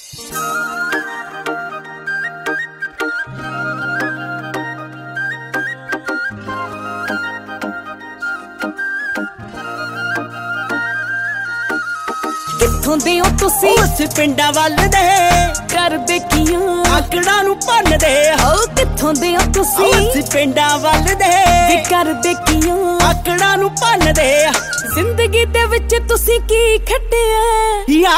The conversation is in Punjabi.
ਕਿੱਥੋਂ ਦੇ ਹੋ ਤੁਸੀਂ? ਉਸ ਪਿੰਡਾਂ ਵੱਲ ਦੇ ਕਰਦੇ ਕੀ ਹੋ? ਆਕੜਾਂ ਨੂੰ ਭੰਨਦੇ। ਹੋ ਕਿੱਥੋਂ ਦੇ ਹੋ ਤੁਸੀਂ? ਉਸ ਪਿੰਡਾਂ ਵੱਲ ਦੇ ਵੀ ਕਰਦੇ ਕੀ ਹੋ? ਆਕੜਾਂ ਨੂੰ ਭੰਨਦੇ। ਜ਼ਿੰਦਗੀ ਦੇ ਵਿੱਚ ਤੁਸੀਂ ਕੀ ਖੱਟਿਆ?